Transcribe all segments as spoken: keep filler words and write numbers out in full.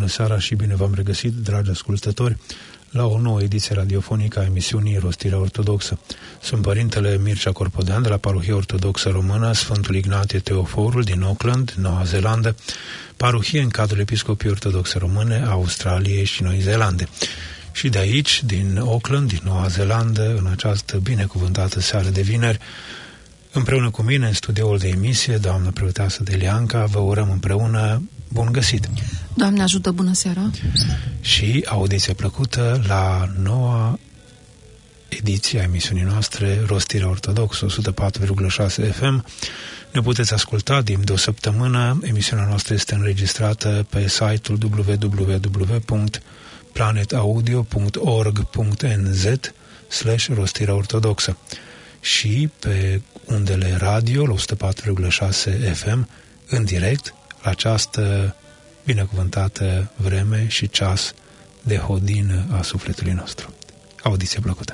seara și bine v-am regăsit, dragi ascultători, la o nouă ediție radiofonică a emisiunii Rostirea Ortodoxă. Sunt Părintele Mircea Corpodean de la Parohia Ortodoxă Română Sfântul Ignatie Teoforul din Auckland, Noua Zeelandă, parohie în cadrul Episcopiei Ortodoxe Române a Australiei și Noi Zeelande. Și de aici, din Auckland, din Noua Zeelandă, în această binecuvântată seară de vineri, împreună cu mine în studioul de emisie, doamna preoteasă Delianca, vă urăm împreună bun găsit! Doamne ajută, bună seara! Și audiție plăcută la noua ediție a emisiunii noastre Rostirea Ortodoxă, o sută patru virgulă șase F M. Ne puteți asculta timp de o săptămână. Emisiunea noastră este înregistrată pe site-ul w w w punct planetaudio punct org punct n z slash Rostirea Ortodoxă și pe undele radio la o sută patru virgulă șase F M în direct la această binecuvântată vreme și ceas de hodină a sufletului nostru. Audiție plăcută!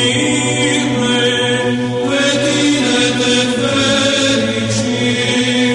Fericit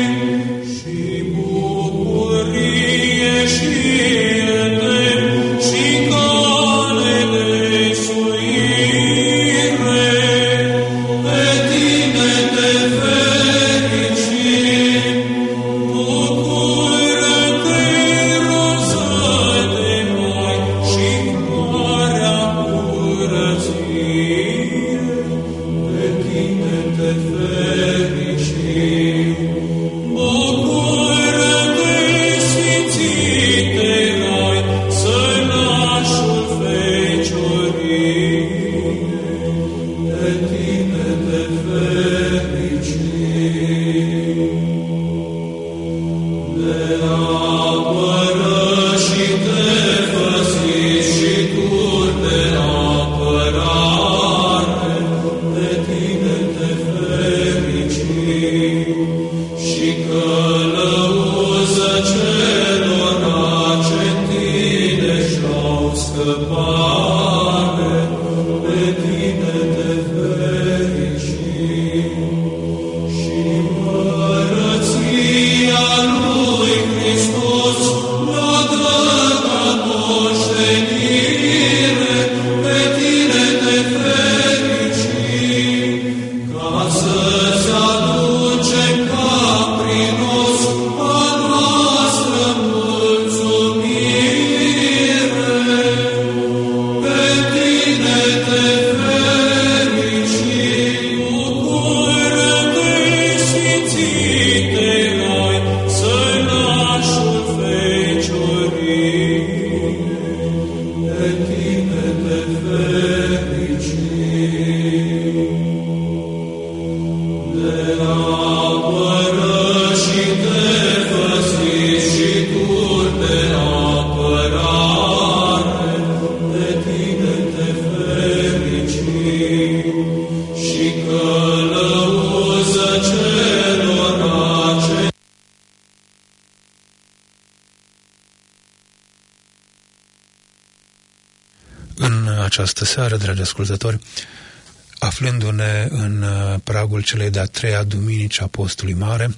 Această seară, dragi ascultători, aflându-ne în pragul celei de-a treia duminici a postului mare,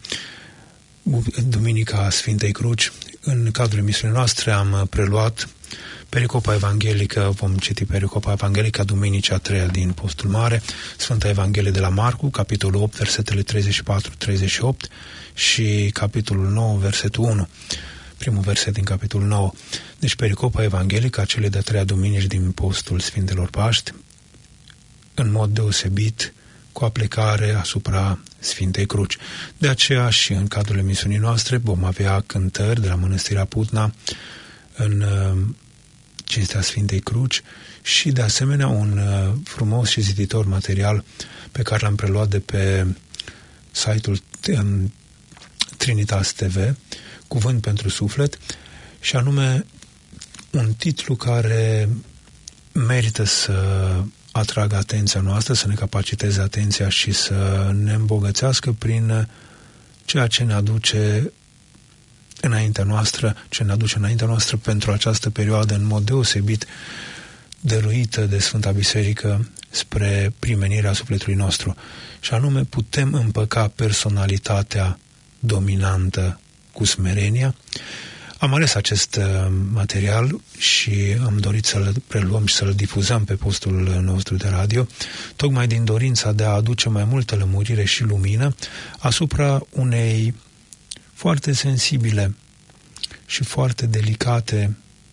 Duminica Sfintei Cruci, în cadrul emisiunii noastre am preluat pericopa evanghelică, vom citi pericopa evanghelică a duminicii a treia din postul mare, Sfânta Evanghelie de la Marcu, capitolul opt, versetele treizeci și patru treizeci și opt și capitolul nouă, versetul unu. Primul verset din capitolul nouă. Deci pericopa evanghelică a celei de-a treia duminici din postul Sfintelor Paști, în mod deosebit cu aplicare asupra Sfintei Cruci. De aceea și în cadrul emisiunii noastre vom avea cântări de la Mănăstirea Putna în cinstea Sfintei Cruci și de asemenea un frumos și ziditor material pe care l-am preluat de pe site-ul Trinitas T V, Cuvânt pentru Suflet, și anume un titlu care merită să atragă atenția noastră, să ne capaciteze atenția și să ne îmbogățească prin ceea ce ne aduce înaintea noastră, ce ne aduce înaintea noastră pentru această perioadă în mod deosebit dăruită de Sfânta Biserică spre primenirea sufletului nostru. Și anume, putem împăca personalitatea dominantă cu smerenia. Am ales acest material și am dorit să-l preluăm și să-l difuzăm pe postul nostru de radio, tocmai din dorința de a aduce mai multă lămurire și lumină asupra unei foarte sensibile și foarte delicate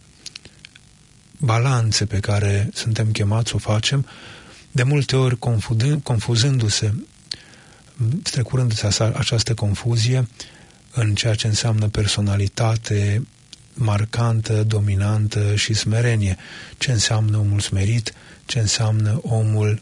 balanțe pe care suntem chemați să o facem, de multe ori confuzându-se, strecurându-se această confuzie în ceea ce înseamnă personalitate marcantă, dominantă și smerenie. Ce înseamnă omul smerit, ce înseamnă omul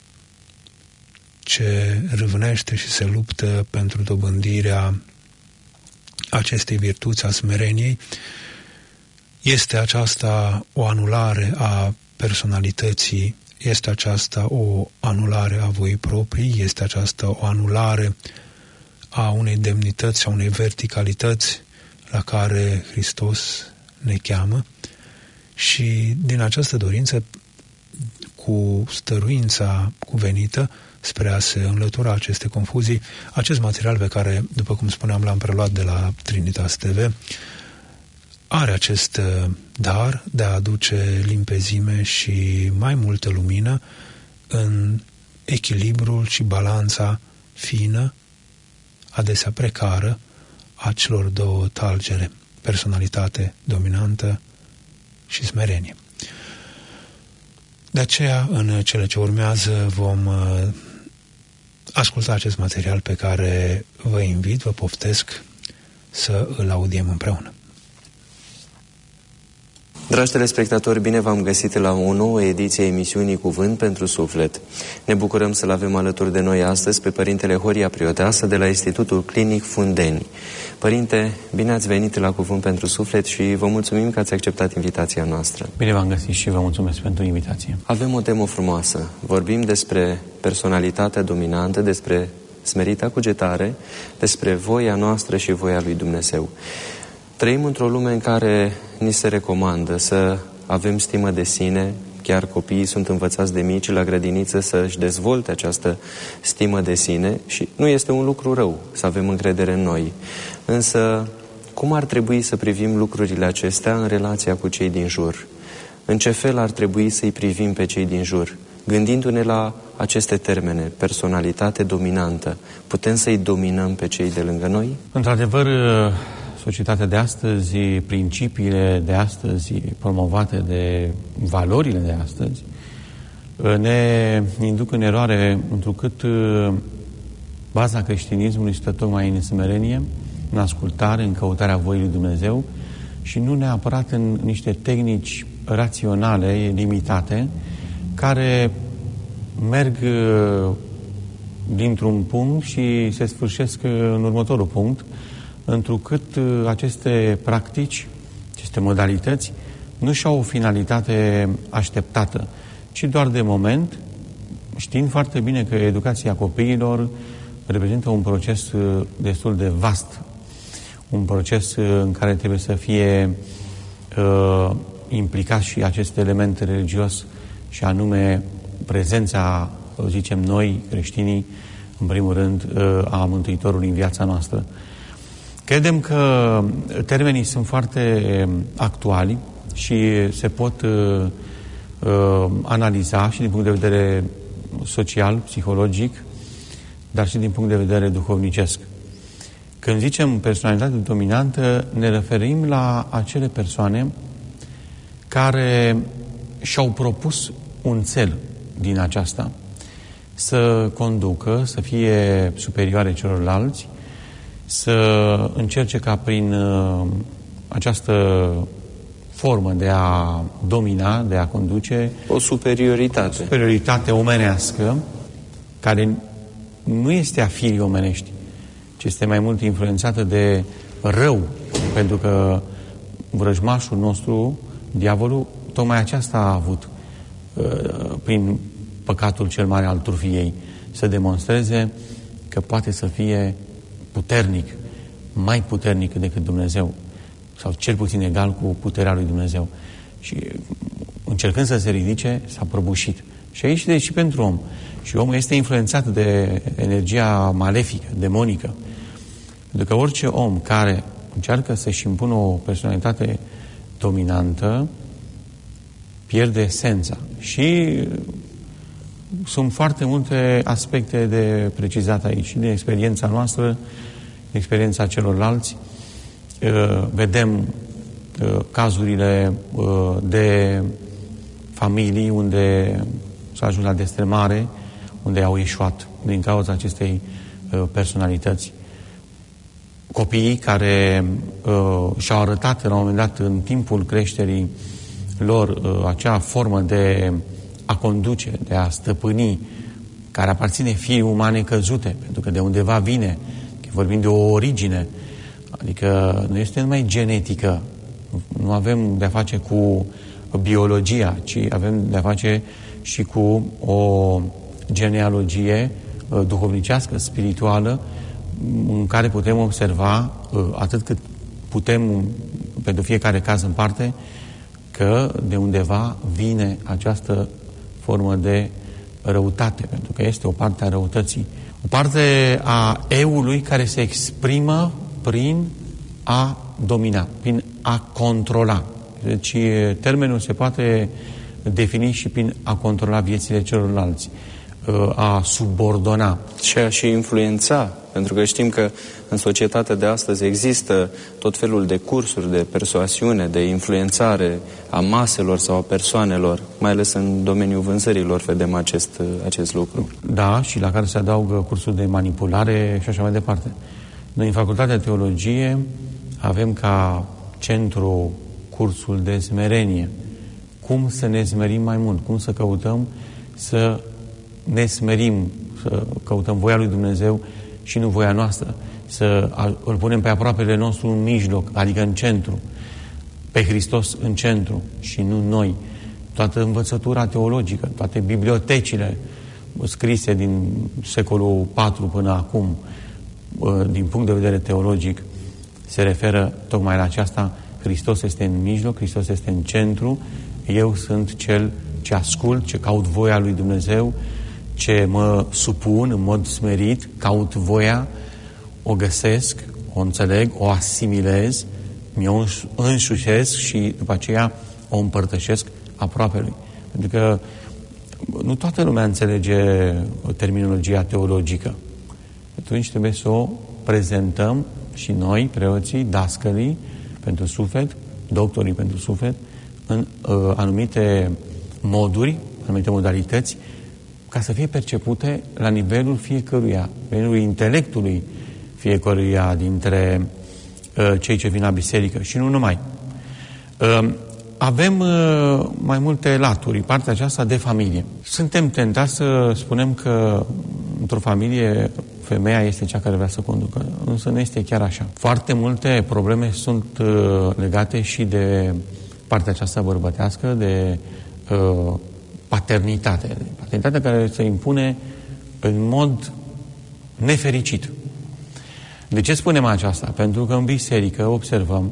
ce râvnește și se luptă pentru dobândirea acestei virtuți a smereniei. Este aceasta o anulare a personalității, este aceasta o anulare a voii proprii, este aceasta o anulare a unei demnități, a unei verticalități la care Hristos ne cheamă, și din această dorință, cu stăruința cuvenită spre a se înlătura aceste confuzii, acest material pe care, după cum spuneam, l-am preluat de la Trinitas T V, are acest dar de a aduce limpezime și mai multă lumină în echilibrul și balanța fină, adesea precară, a celor două talgere, personalitate dominantă și smerenie. De aceea, în cele ce urmează, vom asculta acest material pe care vă invit, vă poftesc să îl audiem împreună. Dragi telespectatori, bine v-am găsit la o nouă ediție a emisiunii Cuvânt pentru Suflet. Ne bucurăm să-l avem alături de noi astăzi pe Părintele Horia Prioteasă de la Institutul Clinic Fundeni. Părinte, bine ați venit la Cuvânt pentru Suflet și vă mulțumim că ați acceptat invitația noastră. Bine v-am găsit și vă mulțumesc pentru invitație. Avem o temă frumoasă. Vorbim despre personalitatea dominantă, despre smerita cugetare, despre voia noastră și voia lui Dumnezeu. Trăim într-o lume în care ni se recomandă să avem stimă de sine, chiar copiii sunt învățați de mici la grădiniță să-și dezvolte această stimă de sine și nu este un lucru rău să avem încredere în noi. Însă, cum ar trebui să privim lucrurile acestea în relația cu cei din jur? În ce fel ar trebui să-i privim pe cei din jur? Gândindu-ne la aceste termene, personalitate dominantă, putem să-i dominăm pe cei de lângă noi? Într-adevăr, societatea de astăzi, principiile de astăzi, promovate de valorile de astăzi, ne induc în eroare, întrucât baza creștinismului stă tocmai în smerenie, în ascultare, în căutarea voii lui Dumnezeu și nu neapărat în niște tehnici raționale, limitate, care merg dintr-un punct și se sfârșesc în următorul punct, întrucât aceste practici, aceste modalități, nu și-au o finalitate așteptată, ci doar de moment, știind foarte bine că educația copiilor reprezintă un proces destul de vast, un proces în care trebuie să fie uh, implicat și acest element religios, și anume prezența, zicem noi, creștinii, în primul rând, a Mântuitorului în viața noastră. Credem că termenii sunt foarte actuali și se pot uh, uh, analiza și din punct de vedere social, psihologic, dar și din punct de vedere duhovnicesc. Când zicem personalitate dominantă, ne referim la acele persoane care și-au propus un cel din aceasta, să conducă, să fie superioare celorlalți, să încerce ca prin uh, această formă de a domina, de a conduce, o superioritate. O superioritate omenească, care nu este a firii omenești, ci este mai mult influențată de rău, pentru că vrăjmașul nostru, diavolul, tocmai aceasta a avut uh, prin păcatul cel mare al turfiei, să demonstreze că poate să fie puternic, mai puternic decât Dumnezeu, sau cel puțin egal cu puterea lui Dumnezeu. Și încercând să se ridice, s-a prăbușit. Și aici deci și pentru om. Și omul este influențat de energia malefică, demonică. Pentru că orice om care încearcă să-și impună o personalitate dominantă, pierde esența. Și sunt foarte multe aspecte de precizat aici. Și din experiența noastră, din experiența celorlalți, vedem cazurile de familii unde s-a ajuns la destrămare, unde au ieșuat din cauza acestei personalități. Copiii care și-au arătat la un moment dat în timpul creșterii lor acea formă de a conduce, de a stăpâni, care aparține firii umane căzute, pentru că de undeva vine, că vorbim de o origine, adică nu este numai genetică, nu avem de-a face cu biologia, ci avem de-a face și cu o genealogie duhovnicească, spirituală, în care putem observa, atât cât putem pentru fiecare caz în parte, că de undeva vine această formă de răutate, pentru că este o parte a răutății. O parte a eului care se exprimă prin a domina, prin a controla. Deci termenul se poate defini și prin a controla viețile celorlalți, a subordona. Și a și influența, pentru că știm că în societatea de astăzi există tot felul de cursuri de persoasiune, de influențare a maselor sau a persoanelor, mai ales în domeniul vânzărilor vedem acest, acest lucru. Da, și la care se adaugă cursuri de manipulare și așa mai departe. Noi în Facultatea de Teologie avem ca centru cursul de smerenie. Cum să ne smerim mai mult, cum să căutăm să ne smerim, să căutăm voia lui Dumnezeu și nu voia noastră, să îl punem pe aproapele nostru în mijloc, adică în centru, pe Hristos în centru și nu noi. Toată învățătura teologică, toate bibliotecile scrise din secolul patru până acum, din punct de vedere teologic, se referă tocmai la aceasta. Hristos este în mijloc, Hristos este în centru Eu sunt cel ce ascult, ce caut voia lui Dumnezeu, ce mă supun în mod smerit, caut voia, o găsesc, o înțeleg, o asimilez, mi-o însușesc și după aceea o împărtășesc aproapelui. Pentru că nu toată lumea înțelege terminologia teologică. Atunci trebuie să o prezentăm și noi, preoții, dascălii pentru suflet, doctorii pentru suflet, în uh, anumite moduri, anumite modalități, ca să fie percepute la nivelul fiecăruia, la nivelul intelectului fiecăruia dintre uh, cei ce vin la biserică. Și nu numai. Uh, avem uh, mai multe laturi, partea aceasta de familie. Suntem tentați să spunem că într-o familie femeia este cea care vrea să conducă, însă nu este chiar așa. Foarte multe probleme sunt uh, legate și de partea aceasta bărbătească, de uh, paternitate. Paternitatea care se impune în mod nefericit. De ce spunem aceasta? Pentru că în biserică observăm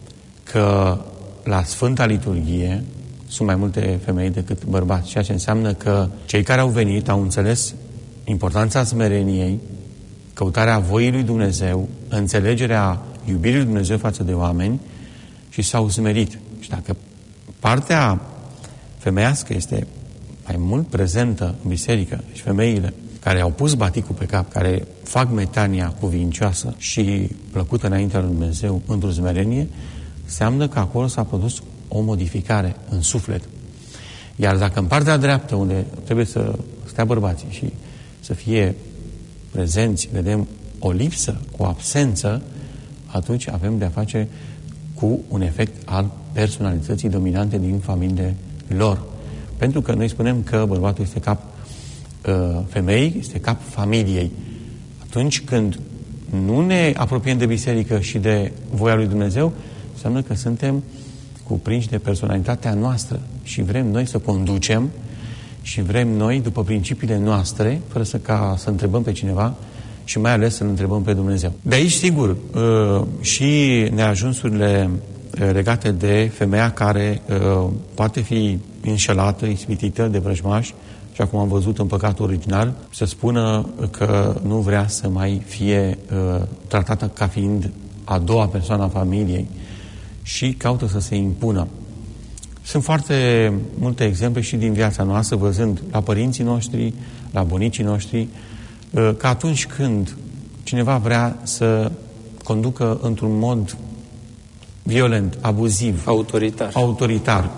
că la Sfânta Liturghie sunt mai multe femei decât bărbați, ceea ce înseamnă că cei care au venit au înțeles importanța smereniei, căutarea voii lui Dumnezeu, înțelegerea iubirii lui Dumnezeu față de oameni și s-au smerit. Și dacă partea femeiască este mai mult prezentă în biserică și femeile care au pus baticul pe cap, care fac metania cuvincioasă și plăcută înaintea lui Dumnezeu într-o smerenie, înseamnă că acolo s-a produs o modificare în suflet. Iar dacă în partea dreaptă, unde trebuie să stea bărbații și să fie prezenți, vedem o lipsă, o absență, atunci avem de-a face cu un efect al personalității dominante din familiile lor. Pentru că noi spunem că bărbatul este cap uh, femeii, este cap familiei. Atunci când nu ne apropiem de biserică și de voia lui Dumnezeu, înseamnă că suntem cuprinși de personalitatea noastră și vrem noi să conducem și vrem noi, după principiile noastre, fără să, ca să întrebăm pe cineva și mai ales să-L întrebăm pe Dumnezeu. De aici, sigur, uh, și neajunsurile legate de femeia care uh, poate fi înșelată, ispitită de vrăjmași, și acum am văzut în păcatul original, să spună că nu vrea să mai fie uh, tratată ca fiind a doua persoană a familiei și caută să se impună. Sunt foarte multe exemple și din viața noastră, văzând la părinții noștri, la bunicii noștri, uh, că atunci când cineva vrea să conducă într-un mod violent, abuziv, autoritar, autoritar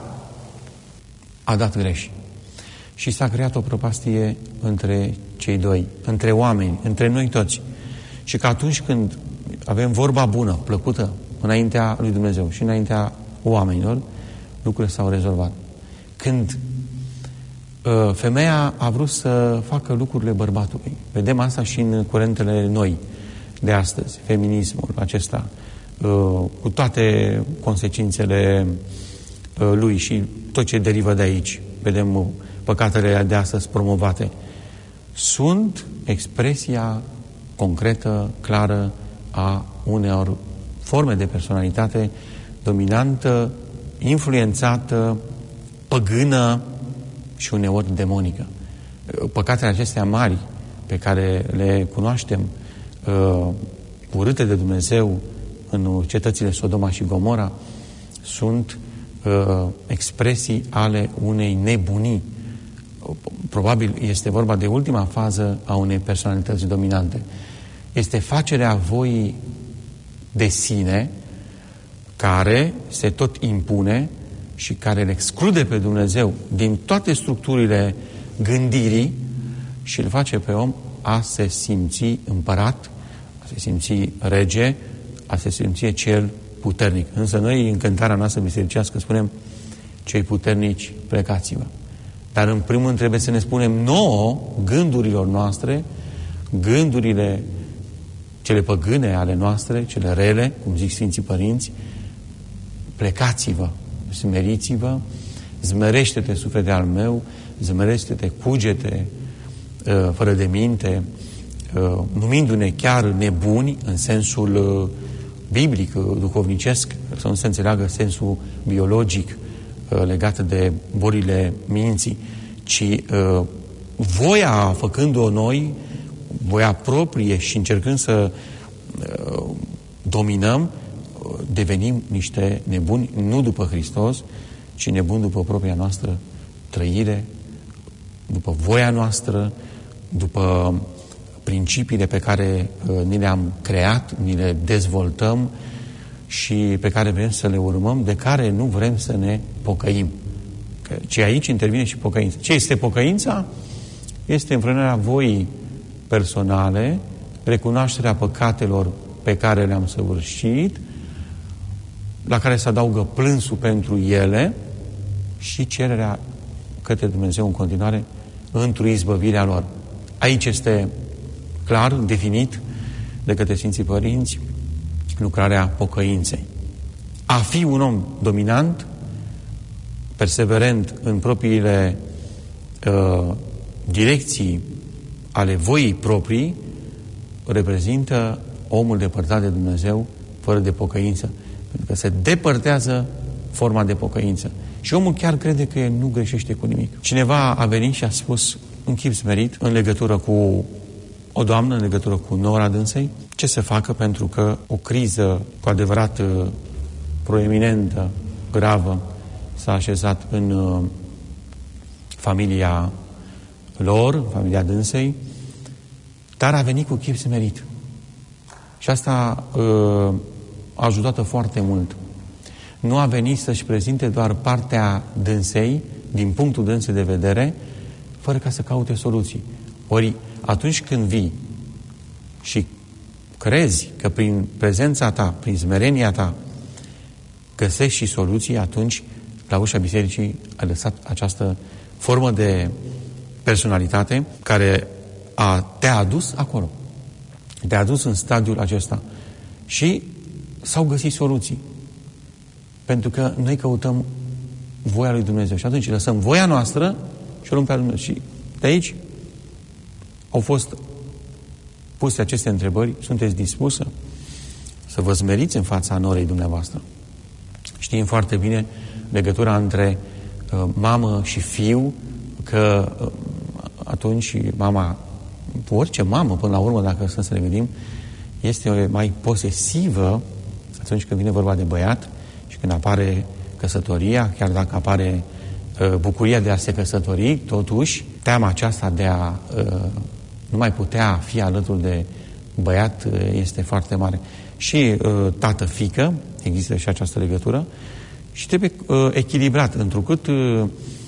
a dat greș. Și s-a creat o prăpastie între cei doi, între oameni, între noi toți. Și că atunci când avem vorba bună, plăcută, înaintea lui Dumnezeu și înaintea oamenilor, lucrurile s-au rezolvat. Când uh, femeia a vrut să facă lucrurile bărbatului, vedem asta și în curentele noi de astăzi, feminismul acesta, uh, cu toate consecințele uh, lui și tot ce derivă de aici, vedem uh, păcatele de astăzi promovate, sunt expresia concretă, clară a unor forme de personalitate dominantă, influențată, păgână și uneori demonică. Păcatele acestea mari pe care le cunoaștem, uh, urâte de Dumnezeu în cetățile Sodoma și Gomora, sunt uh, expresii ale unei nebunii. Probabil este vorba de ultima fază a unei personalități dominante. Este facerea voii de sine care se tot impune și care îl exclude pe Dumnezeu din toate structurile gândirii și îl face pe om a se simți împărat, a se simți rege, a se simți cel puternic. Însă noi, în cântarea noastră bisericească, spunem: cei puternici, plecați-vă. Dar în primul rând trebuie să ne spunem nouă, gândurilor noastre, gândurile cele păgâne ale noastre, cele rele, cum zic Sfinții Părinți: plecați-vă, smeriți-vă, zmerește-te, suflete al meu, zmerește-te, cugete, uh, fără de minte, uh, numindu-ne chiar nebuni în sensul uh, biblic, uh, duhovnicesc, să nu se înțeleagă sensul biologic legată de bolile minții, ci uh, voia făcând-o noi, voia proprie și încercând să uh, dominăm, uh, devenim niște nebuni, nu după Hristos, ci nebuni după propria noastră trăire, după voia noastră, după principiile pe care uh, ni le-am creat, ni le dezvoltăm și pe care vrem să le urmăm, de care nu vrem să ne pocăim. Ci aici intervine și pocăința. Ce este pocăința? Este înfrânarea voii personale, recunoașterea păcatelor pe care le-am săvârșit, la care se adaugă plânsul pentru ele și cererea către Dumnezeu în continuare într-o izbăvirea lor. Aici este clar definit de către Sfinții Părinți lucrarea pocăinței. A fi un om dominant, perseverent în propriile uh, direcții ale voii proprii, reprezintă omul depărtat de Dumnezeu fără de pocăință. Pentru că se depărtează forma de pocăință. Și omul chiar crede că nu greșește cu nimic. Cineva a venit și a spus în chip smerit, în legătură cu o doamnă, în legătură cu nora dânsei, ce să facă pentru că o criză cu adevărat proeminentă, gravă, s-a așezat în uh, familia lor, familia dânsei, dar a venit cu chip smerit. Și asta uh, a ajutat-o foarte mult. Nu a venit să-și prezinte doar partea dânsei, din punctul dânsei de vedere, fără ca să caute soluții. Ori atunci când vii și crezi că prin prezența ta, prin smerenia ta, găsești și soluții, atunci la ușa bisericii a lăsat această formă de personalitate care a, te-a adus acolo. Te-a adus în stadiul acesta. Și s-au găsit soluții. Pentru că noi căutăm voia lui Dumnezeu. Și atunci lăsăm voia noastră și o luăm pe Dumnezeu. Și de aici au fost puse aceste întrebări. Sunteți dispusă să vă smeriți în fața norei dumneavoastră? Știm foarte bine legătura între uh, mamă și fiu, că uh, atunci mama, orice mamă, până la urmă, dacă să ne gândim, este mai posesivă atunci când vine vorba de băiat și când apare căsătoria, chiar dacă apare uh, bucuria de a se căsători, totuși, teama aceasta de a uh, nu mai putea fi alături de băiat uh, este foarte mare. Și uh, tată-fică, există și această legătură, și trebuie uh, echilibrat, întrucât uh,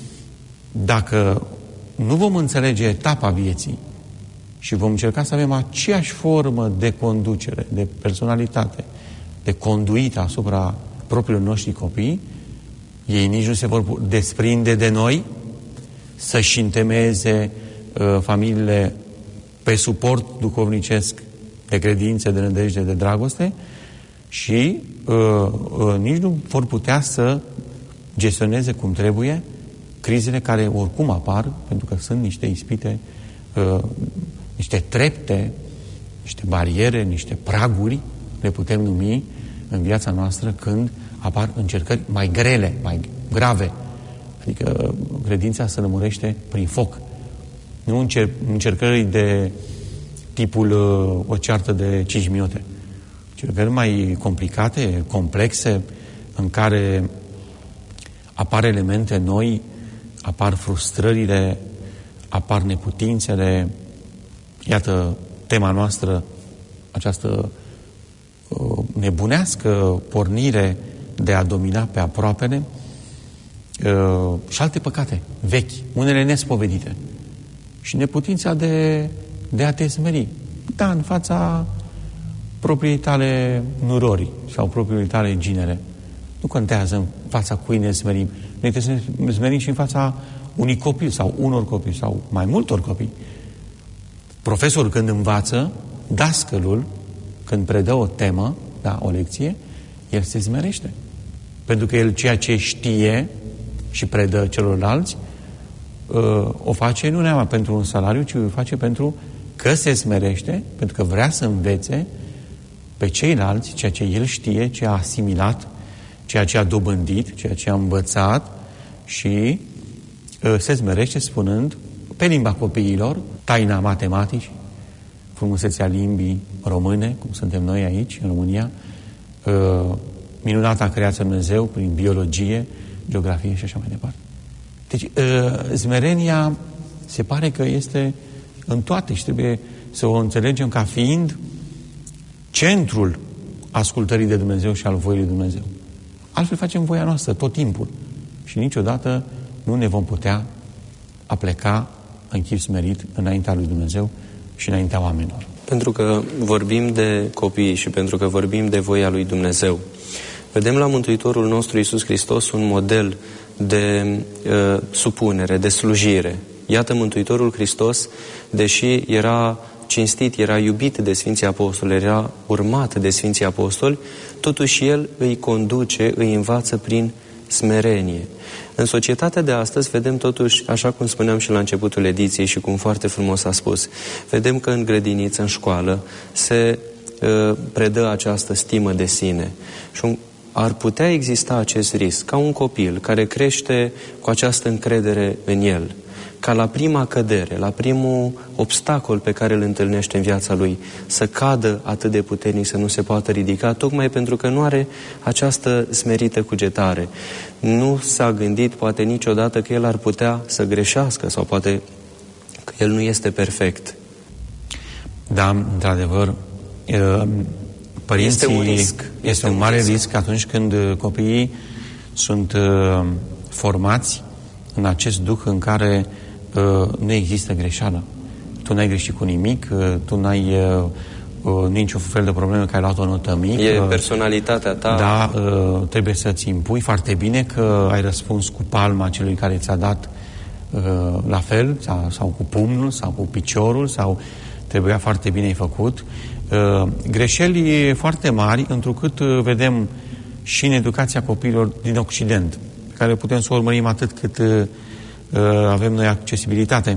dacă nu vom înțelege etapa vieții și vom încerca să avem aceeași formă de conducere, de personalitate, de conduită asupra propriilor noștri copii, ei nici nu se vor desprinde de noi, să-și întemeieze uh, familiile pe suport duhovnicesc de credință, de nădejde, de dragoste și uh, uh, nici nu vor putea să gestioneze cum trebuie crizele care oricum apar, pentru că sunt niște ispite, uh, niște trepte, niște bariere, niște praguri, le putem numi în viața noastră când apar încercări mai grele, mai grave. Adică credința se lămurește prin foc. Nu încer încercări de tipul uh, o ceartă de cinci minute. Încercări mai complicate, complexe, în care apar elemente noi, apar frustrările, apar neputințele. Iată tema noastră, această uh, nebunească pornire de a domina pe aproapele uh, și alte păcate vechi, unele nespovedite. Și neputința de, de a te smeri. Da, în fața propriei tale nurori sau propriei tale ginere. Nu contează în fața cui ne smerim. Noi trebuie să ne smerim și în fața unui copil sau unor copii sau mai multor copii. Profesorul când învață, dascălul când predă o temă, da, o lecție, el se smerește. Pentru că el ceea ce știe și predă celorlalți o face nu neapărat pentru un salariu, ci o face pentru că se smerește, pentru că vrea să învețe pe ceilalți ceea ce el știe, ce a asimilat, ceea ce a dobândit, ceea ce a învățat și uh, se smerește spunând pe limba copiilor taina matematici, frumusețea limbii române, cum suntem noi aici, în România, uh, minunata creație Dumnezeu prin biologie, geografie și așa mai departe. Deci, uh, smerenia se pare că este în toate și trebuie să o înțelegem ca fiind centrul ascultării de Dumnezeu și al voii lui Dumnezeu. Altfel facem voia noastră tot timpul și niciodată nu ne vom putea apleca în chip smerit înaintea lui Dumnezeu și înaintea oamenilor. Pentru că vorbim de copii și pentru că vorbim de voia lui Dumnezeu, vedem la Mântuitorul nostru Iisus Hristos un model de uh, supunere, de slujire. Iată, Mântuitorul Hristos, deși era cinstit, era iubit de Sfinții Apostoli, era urmat de Sfinții Apostoli, totuși El îi conduce, îi învață prin smerenie. În societatea de astăzi vedem totuși, așa cum spuneam și la începutul ediției și cum foarte frumos a spus, vedem că în grădiniță, în școală, se uh, predă această stimă de sine. Și un, ar putea exista acest risc, ca un copil care crește cu această încredere în el, ca la prima cădere, la primul obstacol pe care îl întâlnește în viața lui, să cadă atât de puternic, să nu se poată ridica, tocmai pentru că nu are această smerită cugetare. Nu s-a gândit poate niciodată că el ar putea să greșească sau poate că el nu este perfect. Da, într-adevăr, părinții... Este un risc. Este, este un mare risc. risc atunci când copiii sunt uh, formați în acest duh în care uh, nu există greșeală. Tu n-ai greșit cu nimic, uh, tu n-ai uh, uh, niciun fel de problemă că ai luat o notă mică. E personalitatea ta. Da, uh, trebuie să-ți impui foarte bine că ai răspuns cu palma celui care ți-a dat uh, la fel, sau, sau cu pumnul, sau cu piciorul, sau trebuia foarte bine ai făcut. Uh, greșeli foarte mari, întrucât uh, vedem și în educația copiilor din Occident, pe care putem să o urmărim atât cât uh, avem noi accesibilitate.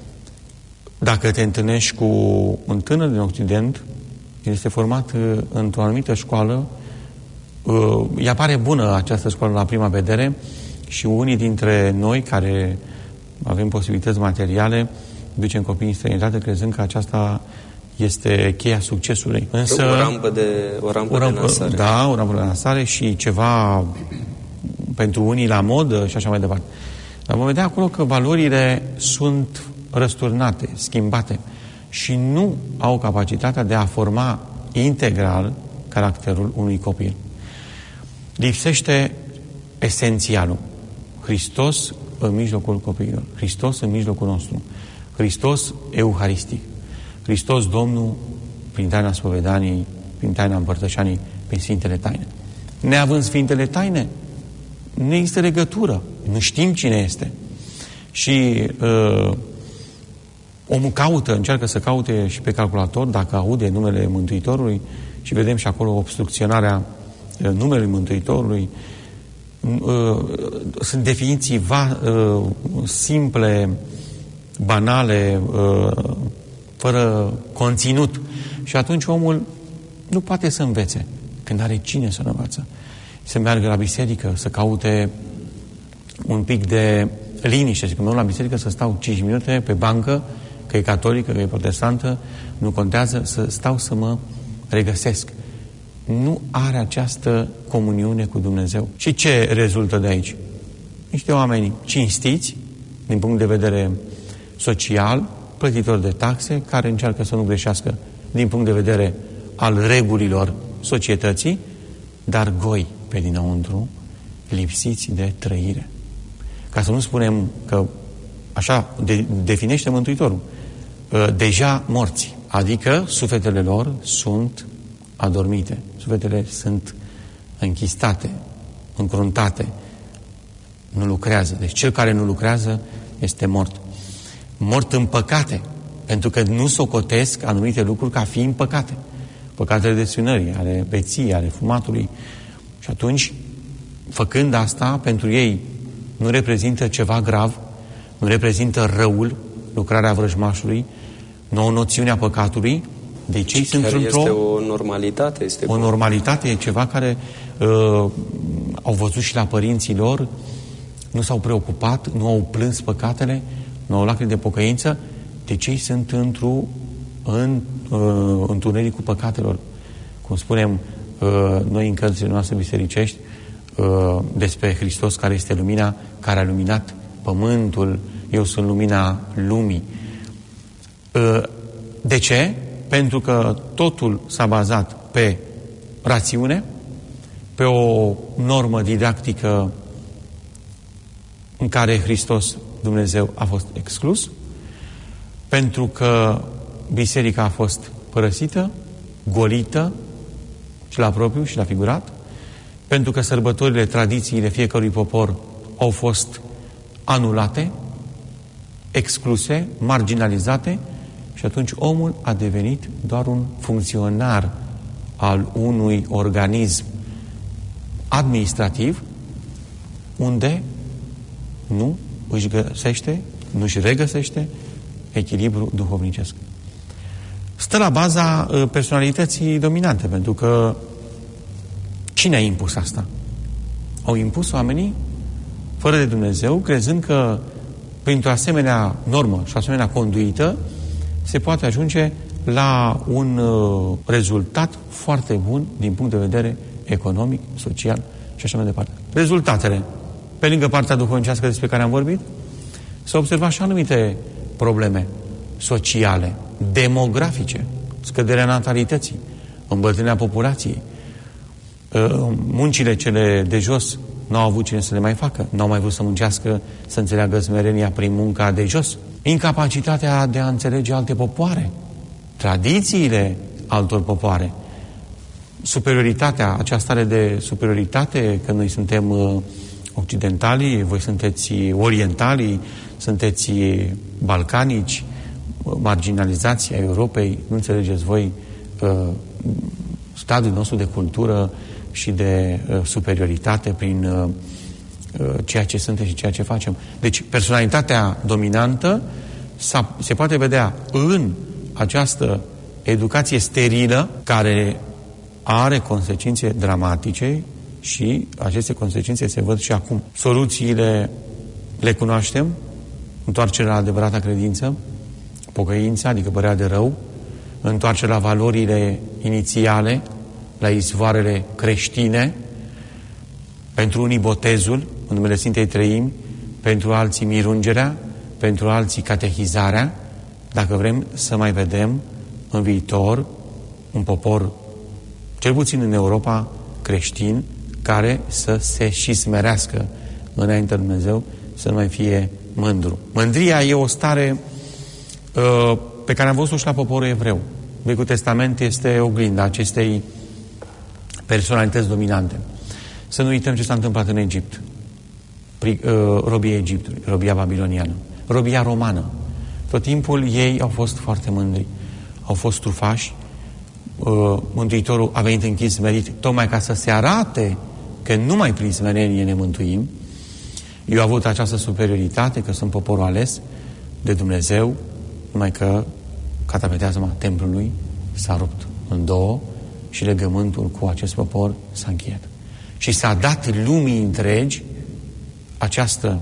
Dacă te întâlnești cu un tânăr din Occident, el este format uh, într-o anumită școală, uh, îi apare bună această școală la prima vedere și unii dintre noi care avem posibilități materiale ducem copiii în străinătate crezând că aceasta este cheia succesului. Însă, o rampă de, o rampă o rampă, de lansare. Da, o rampă de lansare și ceva pentru unii la modă și așa mai departe. Dar vom vedea acolo că valorile sunt răsturnate, schimbate și nu au capacitatea de a forma integral caracterul unui copil. Lipsește esențialul. Hristos în mijlocul copiilor. Hristos în mijlocul nostru. Hristos euharistic. Hristos Domnul prin taina spovedaniei, prin taina împărtășanii, prin Sfintele Taine. Neavând Sfintele Taine, nu există legătură. Nu știm cine este. Și uh, omul caută, încearcă să caute și pe calculator dacă aude numele Mântuitorului și vedem și acolo obstrucționarea uh, numelui Mântuitorului. Uh, sunt definiții va, uh, simple, banale, uh, fără conținut. Și atunci omul nu poate să învețe când are cine să învață. Să meargă la biserică, să caute un pic de liniște. Și când mă duc la biserică să stau cinci minute pe bancă, că e catolică, că e protestantă, nu contează, să stau să mă regăsesc. Nu are această comuniune cu Dumnezeu. Și ce rezultă de aici? Niște oameni cinstiți, din punct de vedere social, plătitori de taxe, care încearcă să nu greșească din punct de vedere al regulilor societății, dar goi pe dinăuntru, lipsiți de trăire. Ca să nu spunem că așa de, definește Mântuitorul, deja morți, adică sufletele lor sunt adormite, sufletele sunt închistate, încruntate, nu lucrează. Deci cel care nu lucrează este mort. Mort în păcate, pentru că nu socotesc anumite lucruri ca fiind păcate. Păcatele desfrânării, ale beției, ale fumatului. Și atunci, făcând asta, pentru ei nu reprezintă ceva grav, nu reprezintă răul, lucrarea vrăjmașului, nouă noțiunea păcatului, deci ei sunt într-o... Este o normalitate. Este o normalitate, e ceva care uh, au văzut și la părinții lor, nu s-au preocupat, nu au plâns păcatele, nu au lacrimi de pocăință, de cei sunt într-o în uh, întunericul păcatelor. Cum spunem uh, noi în cărțile noastre bisericești uh, despre Hristos care este lumina, care a luminat pământul, eu sunt lumina lumii. Uh, de ce? Pentru că totul s-a bazat pe rațiune, pe o normă didactică în care Hristos, Dumnezeu, a fost exclus, pentru că biserica a fost părăsită, golită, și la propriu și la figurat, pentru că sărbătorile, tradițiile fiecărui popor au fost anulate, excluse, marginalizate, și atunci omul a devenit doar un funcționar al unui organism administrativ unde nu își găsește, nu își regăsește echilibru duhovnicesc. Stă la baza personalității dominante, pentru că cine a impus asta? Au impus oamenii fără de Dumnezeu, crezând că printr-o asemenea normă și o asemenea conduită se poate ajunge la un uh, rezultat foarte bun din punct de vedere economic, social și așa mai departe. Rezultatele, pe lângă partea duhovnicească despre care am vorbit, s-au observat și anumite probleme sociale, demografice, scăderea natalității, îmbătrânirea populației. Muncile cele de jos n-au avut cine să le mai facă, n-au mai vrut să muncească, să înțeleagă smerenia prin munca de jos. Incapacitatea de a înțelege alte popoare, tradițiile altor popoare, superioritatea, acea stare de superioritate, că noi suntem occidentalii, voi sunteți orientalii, sunteți balcanici, marginalizația Europei, nu înțelegeți voi uh, stadiul nostru de cultură și de uh, superioritate prin uh, uh, ceea ce suntem și ceea ce facem. Deci personalitatea dominantă se poate vedea în această educație sterilă care are consecințe dramatice și aceste consecințe se văd și acum. Soluțiile le cunoaștem, întoarcerea la adevărata credință, pocăința, adică părerea de rău, întoarcerea la valorile inițiale, la izvoarele creștine, pentru unii botezul, în numele Sfintei Treimi, pentru alții mirungerea, pentru alții catehizarea, dacă vrem să mai vedem în viitor un popor, cel puțin în Europa, creștin, care să se și smerească înaintea lui Dumnezeu, să nu mai fie mândru. Mândria e o stare uh, pe care am văzut-o și la poporul evreu. Vechiul Testament este oglinda acestei personalități dominante. Să nu uităm ce s-a întâmplat în Egipt. Pri, uh, robia Egiptului, robia babiloniană, robia romană. Tot timpul ei au fost foarte mândri. Au fost trufași. Uh, Mântuitorul a venit închis smerit, tocmai ca să se arate că numai prin smerenie ne mântuim. Eu au avut această superioritate, că sunt poporul ales de Dumnezeu, numai că catapeteazma templului s-a rupt în două și legământul cu acest popor s-a încheiat. Și s-a dat lumii întregi această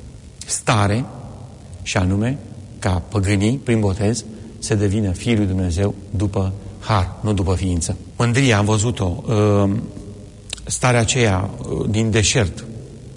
stare, și anume ca păgânii, prin botez, să devină fiii lui Dumnezeu după har, nu după ființă. Mândria, am văzut-o, starea aceea din deșert,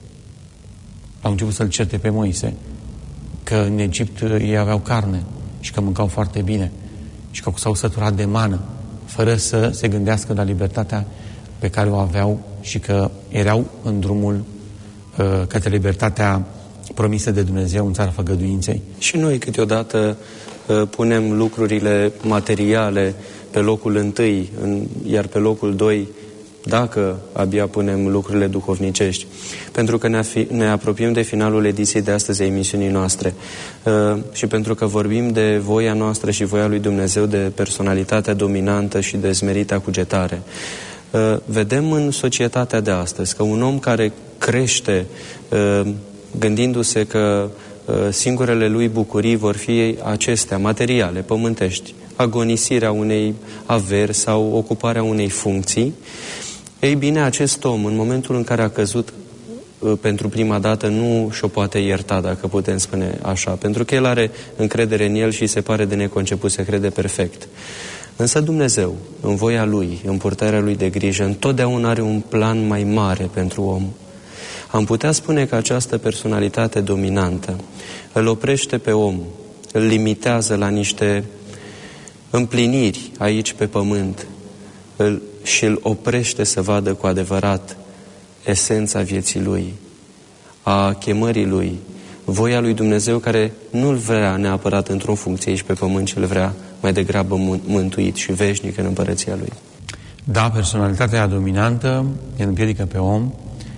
au început să-l certe pe Moise, că în Egipt ei aveau carne și că mâncau foarte bine și că s-au săturat de mană, fără să se gândească la libertatea pe care o aveau și că erau în drumul uh, către libertatea promisă de Dumnezeu în țara făgăduinței. Și noi câteodată uh, punem lucrurile materiale pe locul întâi, în, iar pe locul doi, dacă abia punem lucrurile duhovnicești. Pentru că ne, ne apropiem de finalul ediției de astăzi a emisiunii noastre uh, și pentru că vorbim de voia noastră și voia lui Dumnezeu, de personalitatea dominantă și de smerita cugetare. Uh, vedem în societatea de astăzi că un om care crește uh, gândindu-se că uh, singurele lui bucurii vor fi acestea, materiale, pământești, agonisirea unei averi sau ocuparea unei funcții, ei bine, acest om, în momentul în care a căzut pentru prima dată nu și-o poate ierta, dacă putem spune așa, pentru că el are încredere în el și se pare de neconceput, se crede perfect. Însă Dumnezeu, în voia Lui, în purtarea Lui de grijă, întotdeauna are un plan mai mare pentru om. Am putea spune că această personalitate dominantă îl oprește pe om, îl limitează la niște împliniri aici pe pământ îl, și îl oprește să vadă cu adevărat esența vieții lui, a chemării lui, voia lui Dumnezeu, care nu-l vrea neapărat într-o funcție aici pe pământ, ci îl vrea mai degrabă mântuit și veșnic în împărăția lui. Da, personalitatea dominantă îl împiedică pe om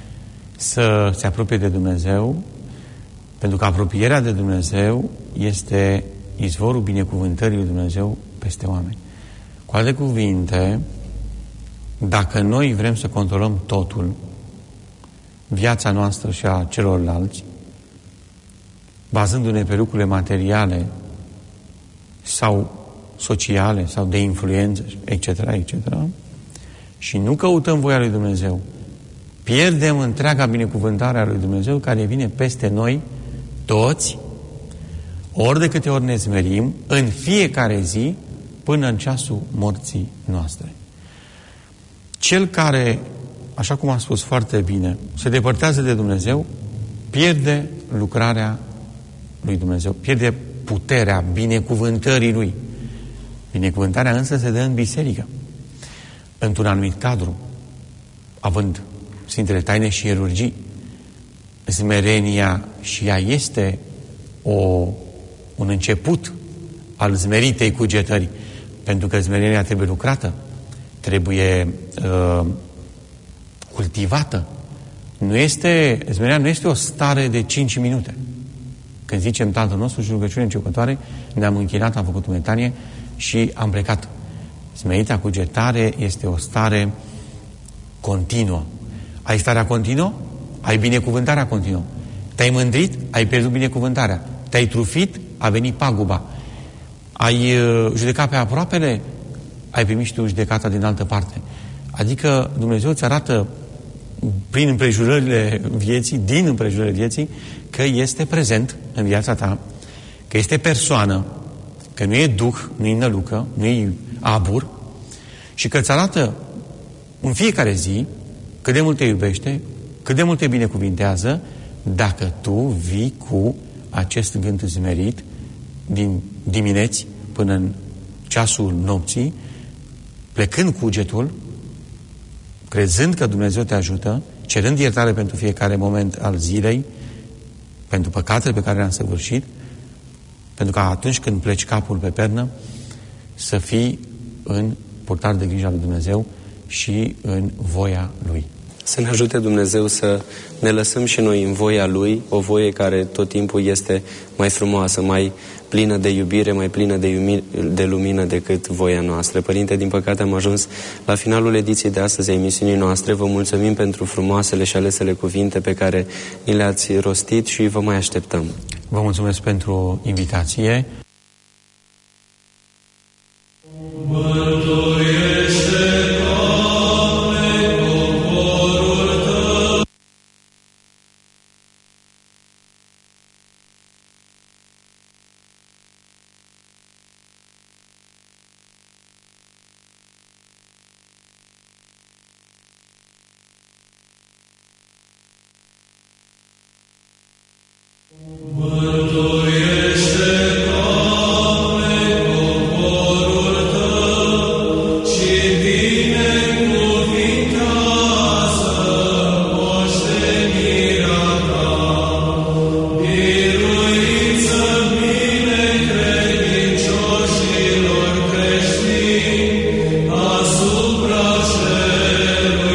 să se apropie de Dumnezeu, pentru că apropierea de Dumnezeu este izvorul binecuvântării lui Dumnezeu peste oameni. Cu alte cuvinte, dacă noi vrem să controlăm totul, viața noastră și a celorlalți, bazându-ne pe lucrurile materiale sau sociale sau de influență, et cetera, et cetera, și nu căutăm voia lui Dumnezeu, pierdem întreaga binecuvântare a lui Dumnezeu care vine peste noi toți, ori de câte ori ne smerim, în fiecare zi, până în ceasul morții noastre. Cel care, așa cum am spus foarte bine, se depărtează de Dumnezeu, pierde lucrarea lui Dumnezeu, pierde puterea binecuvântării lui. Binecuvântarea însă se dă în biserică, într-un anumit cadru, având Sfintele Taine și ierurgii. Smerenia și ea este o, un început al zmeritei cugetării, pentru că smerenia trebuie lucrată, trebuie uh, cultivată. Nu este, smerenia nu este o stare de cinci minute. Când zicem Tatăl nostru și rugăciune începătoare, ne-am închinat, am făcut metanie și am plecat. Smerita cugetare este o stare continuă. Ai starea continuă? Ai binecuvântarea continuă. Te-ai mândrit? Ai pierdut binecuvântarea. Te-ai trufit? A venit paguba. Ai uh, judecat pe aproapele? Ai primit și tu judecata din altă parte. Adică Dumnezeu îți arată prin împrejurările vieții, din împrejurările vieții, că este prezent în viața ta, că este persoană, că nu e duh, nu e nălucă, nu e abur, și că îți arată în fiecare zi cât de mult te iubește, cât de mult te binecuvintează, dacă tu vii cu acest gând zmerit din dimineți până în ceasul nopții, plecând cugetul, crezând că Dumnezeu te ajută, cerând iertare pentru fiecare moment al zilei, pentru păcatele pe care le-am săvârșit, pentru că atunci când pleci capul pe pernă, să fii în purtare de grijă al lui Dumnezeu și în voia Lui. Să ne ajute Dumnezeu să ne lăsăm și noi în voia Lui, o voie care tot timpul este mai frumoasă, mai plină de iubire, mai plină de, iumi, de lumină decât voia noastră. Părinte, din păcate am ajuns la finalul ediției de astăzi a emisiunii noastre. Vă mulțumim pentru frumoasele și alesele cuvinte pe care ni le-ați rostit și vă mai așteptăm. Vă mulțumesc pentru invitație.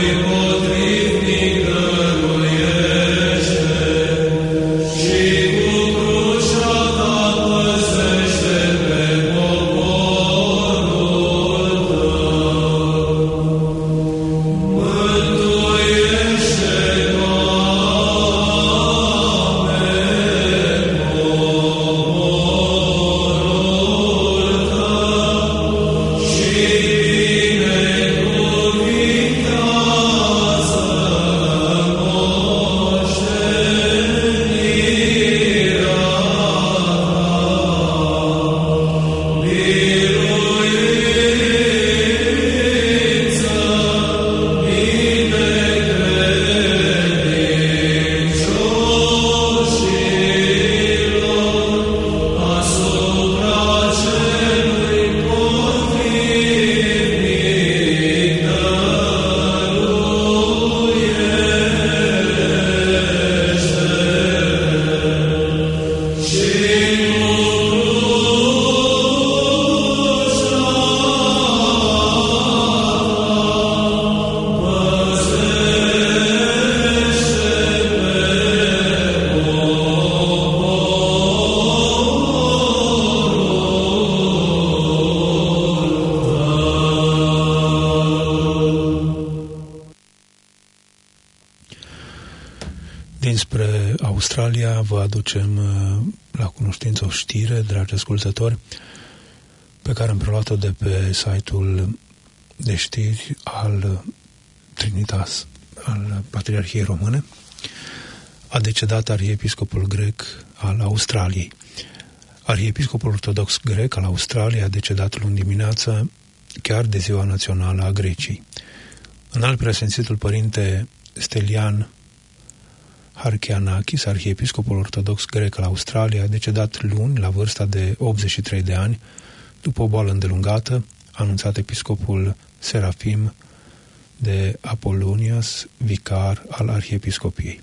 She despre Australia vă aducem la cunoștință o știre, dragi ascultători, pe care am preluat-o de pe site-ul de știri al Trinitas, al Patriarhiei Române. A decedat arhiepiscopul grec al Australiei. Arhiepiscopul ortodox grec al Australiei a decedat luni dimineață, chiar de ziua națională a Greciei. Înalt preasfințitul părinte Stelian Harkianakis, arhiepiscopul ortodox grec al Australiei, a decedat luni la vârsta de optzeci și trei de ani, după o boală îndelungată, a anunțat episcopul Serafim de Apollonias, vicar al arhiepiscopiei.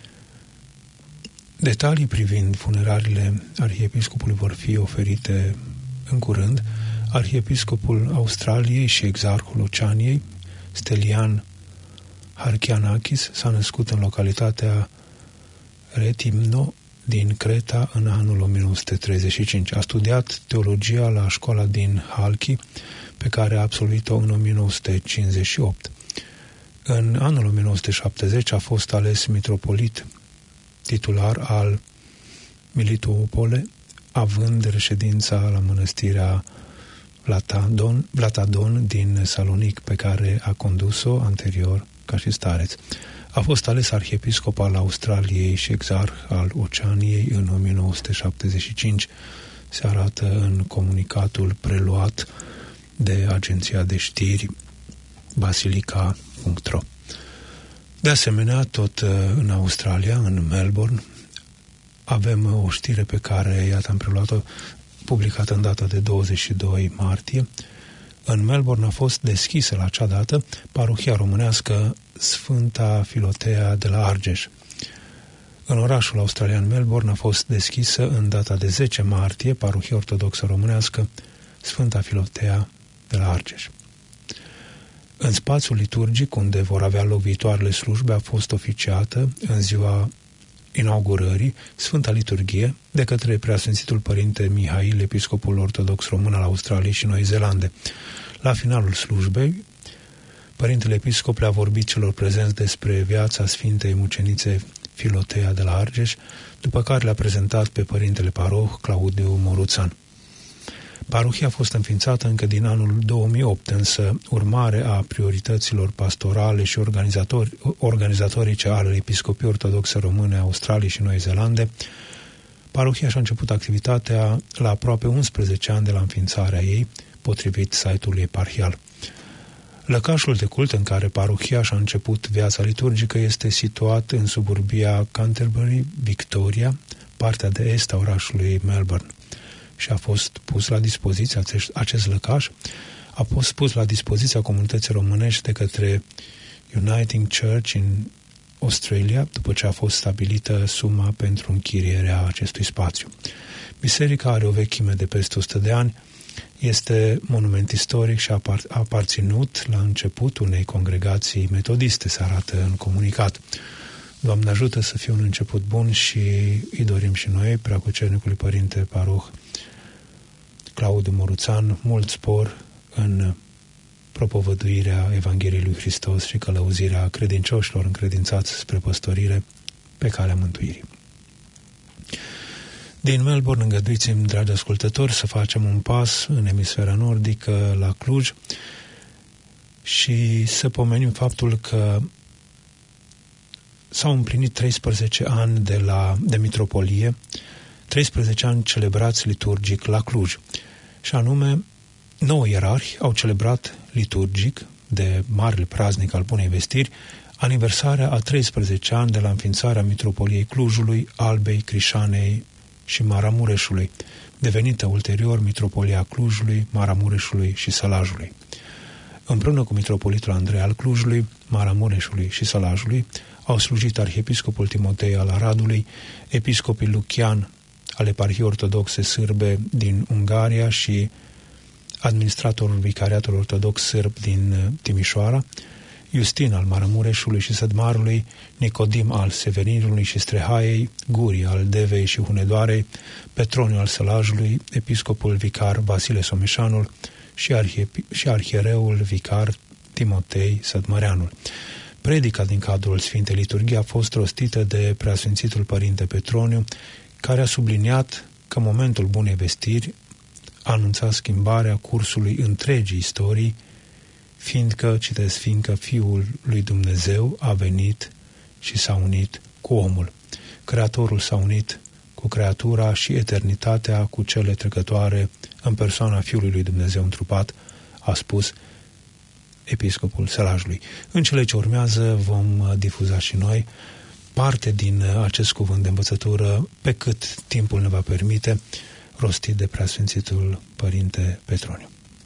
Detalii privind funeraliile arhiepiscopului vor fi oferite în curând. Arhiepiscopul Australiei și exarhul Oceaniei, Stelian Harkianakis, s-a născut în localitatea Retimno din Creta în anul o mie nouă sute treizeci și cinci. A studiat teologia la școala din Halki, pe care a absolvit-o în o mie nouă sute cincizeci și opt. În anul o mie nouă sute șaptezeci a fost ales mitropolit titular al Militoupole, având reședința la mănăstirea Vlatadon, Vlatadon din Salonic, pe care a condus-o anterior ca și stareț. A fost ales arhiepiscop al Australiei și exarh al Oceaniei în o mie nouă sute șaptezeci și cinci, se arată în comunicatul preluat de agenția de știri basilica punct ro. De asemenea, tot în Australia, în Melbourne, avem o știre pe care, iată, am preluat-o, publicată în data de douăzeci și doi martie. În Melbourne a fost deschisă la acea dată parohia românească Sfânta Filotea de la Argeș. În orașul australian Melbourne a fost deschisă în data de zece martie parohia ortodoxă românească Sfânta Filotea de la Argeș. În spațiul liturgic, unde vor avea loc viitoarele slujbe, a fost oficiată în ziua inaugurării Sfânta Liturghie de către Preasfințitul Părinte Mihail, episcopul ortodox român al Australiei și Noi Zeelande. La finalul slujbei, Părintele Episcop le-a vorbit celor prezenți despre viața Sfintei Mucenițe Filotea de la Argeș, după care le-a prezentat pe Părintele Paroh Claudiu Moruțan. Parohia a fost înființată încă din anul două mii opt, însă, urmare a priorităților pastorale și organizatori, organizatorice ale Episcopiei Ortodoxe Române a Australiei și Noi Zeelande, parohia și-a început activitatea la aproape unsprezece ani de la înființarea ei, potrivit site-ului eparhial. Lăcașul de cult în care parohia și-a început viața liturgică este situat în suburbia Canterbury, Victoria, partea de est a orașului Melbourne. Și a fost pus la dispoziție acest, acest lăcaș, a fost pus la dispoziția comunității românești de către Uniting Church in Australia, după ce a fost stabilită suma pentru închirierea acestui spațiu. Biserica are o vechime de peste o sută de ani, este monument istoric și a apar- aparținut la început unei congregații metodiste, se arată în comunicat. Doamne ajută să fie un început bun și îi dorim și noi, Preacucernicului Părinte Paroh Claudiu Moruțan, mult spor în propovăduirea Evangheliei lui Hristos și călăuzirea credincioșilor încredințați spre păstorire pe calea mântuirii. Din Melbourne, îngăduiți-mi, dragi ascultători, să facem un pas în emisfera nordică, la Cluj, și să pomenim faptul că s-au împlinit treisprezece ani de, la, de mitropolie, treisprezece ani celebrați liturgic la Cluj. Și anume, nouă ierarhi au celebrat liturgic de marele praznic al Bunei Vestiri aniversarea a treisprezece ani de la înființarea mitropoliei Clujului, Albei, Crișanei și Maramureșului, devenită ulterior mitropolia Clujului, Maramureșului și Sălajului. Împreună cu mitropolitul Andrei al Clujului, Maramureșului și Sălajului au slujit arhiepiscopul Timotei al Aradului, episcopii Lucian al Eparhiei Ortodoxe Sârbe din Ungaria și administratorul Vicariatului Ortodox Sârb din Timișoara, Justin al Maramureșului și Sădmarului, Nicodim al Severinului și Strehaiei, Guri al Devei și Hunedoarei, Petroniu al Sălajului, episcopul vicar Vasile Someșanul și, arhie, și arhiereul vicar Timotei Sădmăreanul. Predica din cadrul Sfintei Liturghii a fost rostită de Preasfințitul Părinte Petroniu, care a subliniat că momentul Bunei Vestiri a anunțat schimbarea cursului întregii istorii, fiindcă, citesc, fiindcă Fiul lui Dumnezeu a venit și s-a unit cu omul. Creatorul s-a unit cu creatura și eternitatea cu cele trecătoare în persoana Fiului lui Dumnezeu întrupat, a spus episcopul Sălajului. În cele ce urmează vom difuza și noi parte din acest cuvânt de învățătură, pe cât timpul ne va permite, rostit de Preasfințitul Părinte Petroniu.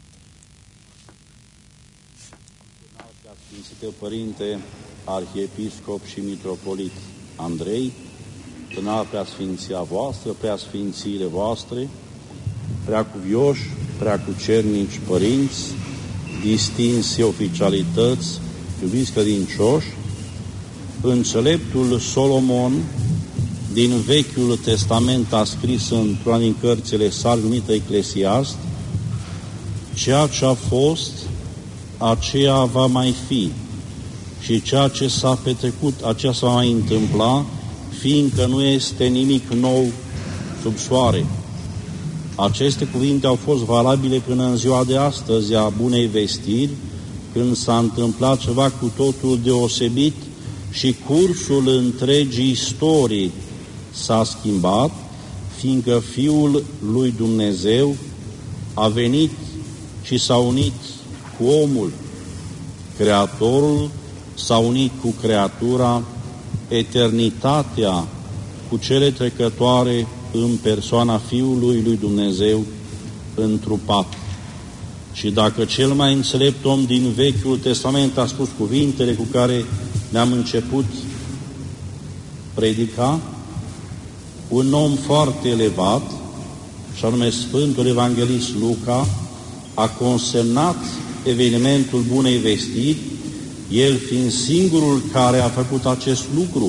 Preasfințite Părinte Arhiepiscop și Mitropolit Andrei, înalt preasfinția voastră, preasfințiile voastre, preacuvioși, preacucernici părinți, distinse oficialități, iubiți credincioși, înțeleptul Solomon din Vechiul Testament a scris într-una din cărțile sale numită Eclesiast: ceea ce a fost, aceea va mai fi, și ceea ce s-a petrecut, aceea se va mai întâmpla, fiindcă nu este nimic nou sub soare. Aceste cuvinte au fost valabile până în ziua de astăzi a Bunei Vestiri, când s-a întâmplat ceva cu totul deosebit și cursul întregii istorii s-a schimbat, fiindcă Fiul lui Dumnezeu a venit și s-a unit cu omul. Creatorul s-a unit cu creatura, eternitatea cu cele trecătoare în persoana Fiului lui Dumnezeu întrupat. Și dacă cel mai înțelept om din Vechiul Testament a spus cuvintele cu care ne-am început predica, un om foarte elevat, și anume Sfântul Evanghelist Luca, a consemnat evenimentul Bunei Vestiri, el fiind singurul care a făcut acest lucru.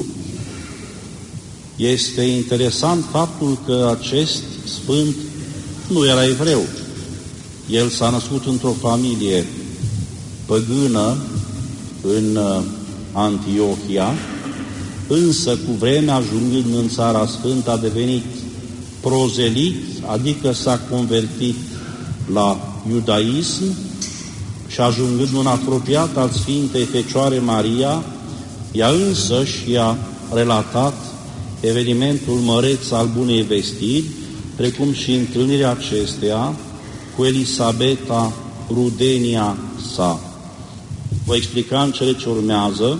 Este interesant faptul că acest sfânt nu era evreu. El s-a născut într-o familie păgână în Antiohia, însă cu vremea, ajungând în Țara Sfântă, a devenit prozelit, adică s-a convertit la iudaism și ajungând un apropiat al Sfintei Fecioare Maria, ea însăși i-a relatat evenimentul măreț al Bunei Vestiri, precum și întâlnirea acesteia cu Elisabeta, rudenia sa. Voi explica în cele ce urmează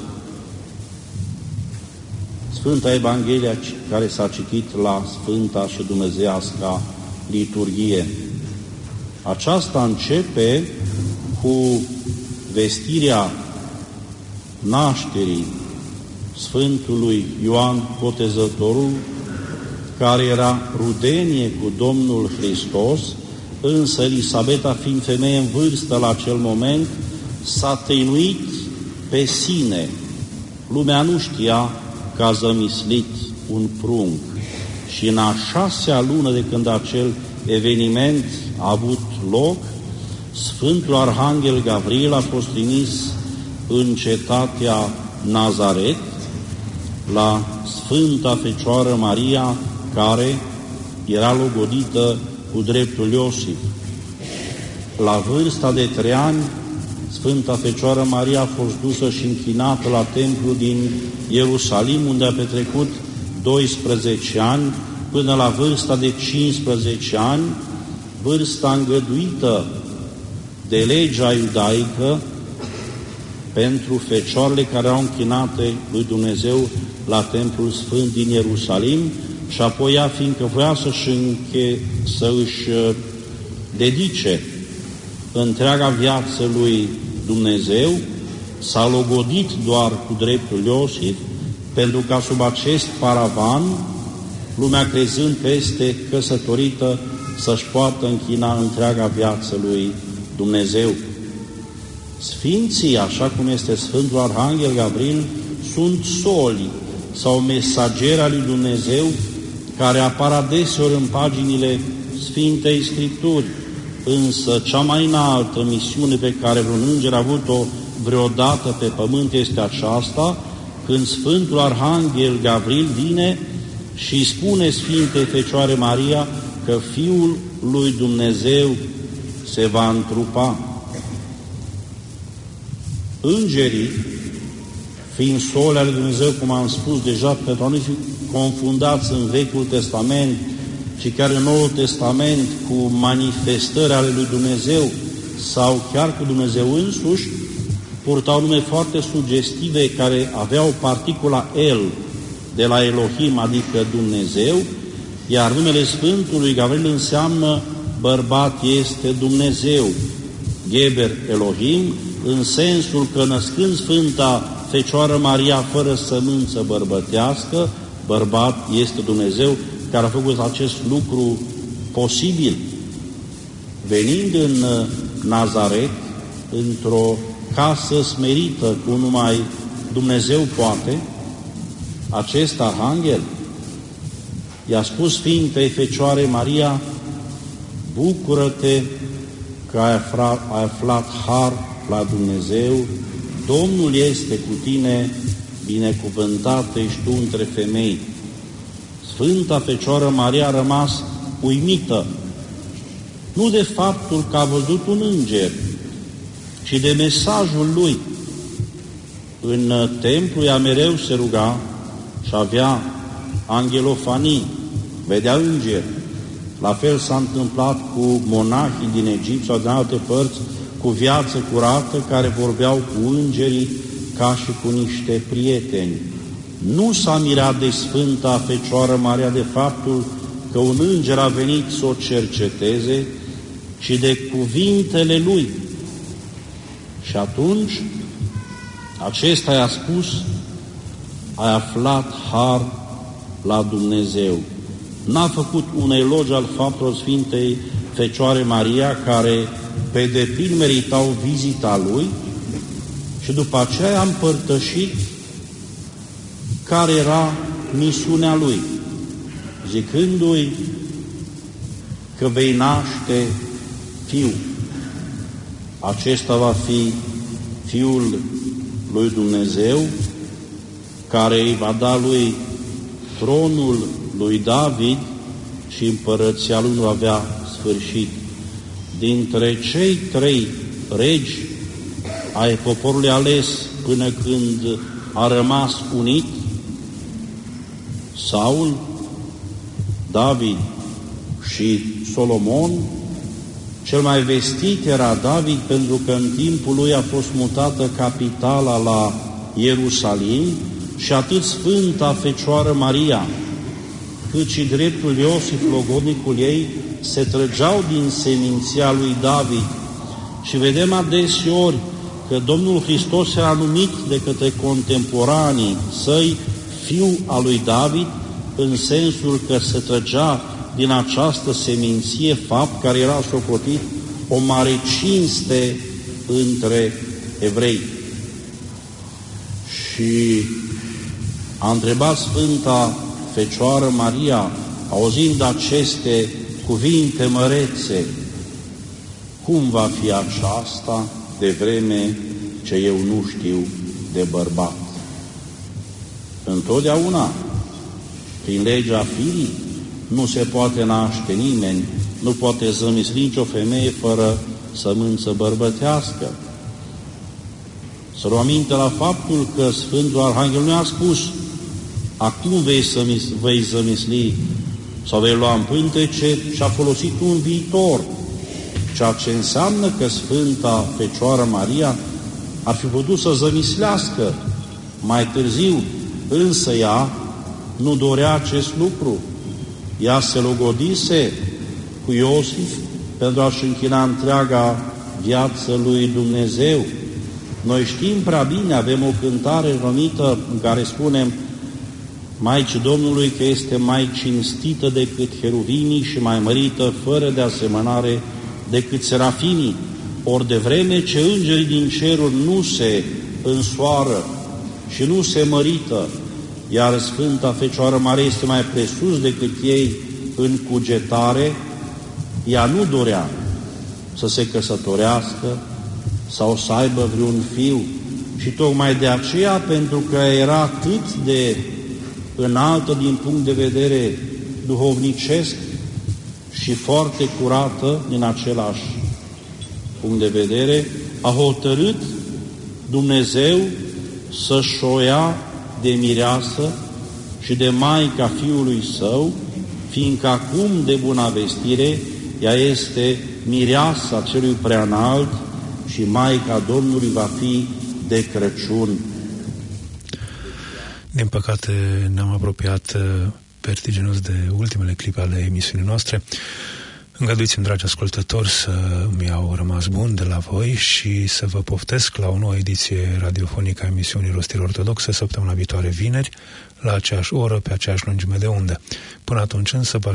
Sfânta Evanghelia care s-a citit la Sfânta și Dumnezeiasca Liturghie. Aceasta începe cu vestirea nașterii Sfântului Ioan Botezătorul, care era rudenie cu Domnul Hristos, însă Elisabeta, fiind femeie în vârstă la acel moment, s-a tăinuit pe sine. Lumea nu știa că a zămislit un prunc. Și în a șasea lună de când acel eveniment a avut loc, Sfântul Arhanghel Gavril a fost trimis în cetatea Nazaret, la Sfânta Fecioară Maria, care era logodită cu dreptul Iosif. La vârsta de trei ani, Sfânta Fecioară Maria a fost dusă și închinată la templu din Ierusalim, unde a petrecut doisprezece ani, până la vârsta de cincisprezece ani, vârsta îngăduită de legea iudaică pentru fecioarele care erau închinate lui Dumnezeu la templul sfânt din Ierusalim, și apoi ea, fiindcă voia să-și, înche, să-și dedice întreaga viață lui Dumnezeu, s-a logodit doar cu dreptul Iosif, pentru ca sub acest paravan, lumea crezând că este căsătorită, să-și poată închina întreaga viață lui Dumnezeu. Sfinții, așa cum este Sfântul Arhanghel Gavril, sunt soli sau mesageri al lui Dumnezeu, care apar adeseori în paginile Sfintei Scripturi, însă cea mai înaltă misiune pe care vreun înger a avut-o vreodată pe pământ este aceasta, când Sfântul Arhanghel Gavril vine și spune Sfintei Fecioare Maria că Fiul lui Dumnezeu se va întrupa. Îngerii, fiind sole ale Dumnezeu, cum am spus deja, pentru a nu fi confundați în Vechiul Testament, ci chiar în Noul Testament cu manifestări ale lui Dumnezeu sau chiar cu Dumnezeu însuși, purtau nume foarte sugestive care aveau particula El de la Elohim, adică Dumnezeu, iar numele Sfântului Gavril înseamnă bărbat este Dumnezeu, Geber Elohim, în sensul că născând Sfânta Fecioară Maria fără sămânță bărbătească, bărbat este Dumnezeu, care a făcut acest lucru posibil. Venind în Nazaret, într-o casă smerită, cum numai Dumnezeu poate, acest arhanghel i-a spus Sfintei Fecioare Maria: bucură-te că ai aflat, ai aflat har la Dumnezeu, Domnul este cu tine, binecuvântată ești tu între femei. Sfânta Fecioară Maria a rămas uimită, nu de faptul că a văzut un înger, ci de mesajul lui. În templu ea mereu se ruga și avea angelofanii, vedea îngeri. La fel s-a întâmplat cu monahii din Egipt sau din alte părți, cu viață curată, care vorbeau cu îngerii ca și cu niște prieteni. Nu s-a mirat de Sfânta Fecioară Maria de faptul că un înger a venit să o cerceteze, ci de cuvintele lui. Și atunci acesta i-a spus: ai aflat har la Dumnezeu. N-a făcut un elogiu al faptelor Sfintei Fecioare Maria, care pe deplin meritau vizita lui, și după aceea a împărtășit care era misiunea lui, zicându-i că vei naște fiu. Acesta va fi Fiul lui Dumnezeu, care îi va da lui tronul lui David și împărăția lui nu va avea sfârșit. Dintre cei trei regi ai poporului ales până când a rămas unit, Saul, David și Solomon, cel mai vestit era David, pentru că în timpul lui a fost mutată capitala la Ierusalim, și atât Sfânta Fecioară Maria, cât și dreptul Iosif, logodnicul ei, se trăgeau din seminția lui David. Și vedem adeseori că Domnul Hristos era numit de către contemporanii săi fiu al lui David, în sensul că se trăgea din această seminție, fapt care era socotit o mare cinste între evrei. Și a întrebat Sfânta Fecioară Maria, auzind aceste cuvinte mărețe: cum va fi aceasta, de vreme ce eu nu știu de bărbat? Întotdeauna, prin legea firii, nu se poate naște nimeni, nu poate zămisli nicio femeie fără sămânță bărbătească. Să luăm aminte la faptul că Sfântul Arhanghel nu a spus: acum vei, zămis, vei zămisli sau vei lua în pântece, și a folosit un viitor, ceea ce înseamnă că Sfânta Fecioară Maria ar fi putut să zămislească mai târziu, însă ea nu dorea acest lucru. Ea se logodise cu Iosif pentru a-și închina întreaga viață lui Dumnezeu. Noi știm prea bine, avem o cântare numită în care spunem Maicii Domnului că este mai cinstită decât heruvimii și mai mărită fără de asemănare decât serafimii. Ori de vreme ce îngerii din ceruri nu se însoară și nu se mărită, iar Sfânta Fecioară Maria este mai presus decât ei în cugetare, ea nu dorea să se căsătorească, sau să aibă vreun fiu. Și tocmai de aceea, pentru că era atât de înaltă din punct de vedere duhovnicesc și foarte curată din același punct de vedere, a hotărât Dumnezeu să-și o ia de mireasă și de maica Fiului Său, fiindcă acum de bunavestire ea este mireasa celui preanalt și maica Domnului va fi de Crăciun. Din păcate ne-am apropiat vertiginos de ultimele clipe ale emisiunii noastre. Îngăduiți-mi, dragi ascultători, să îmi iau rămas bun de la voi și să vă poftesc la o nouă ediție radiofonică a emisiunii Rostiri Ortodoxe săptămâna viitoare, vineri, la aceeași oră, pe aceeași lungime de undă. Până atunci însă,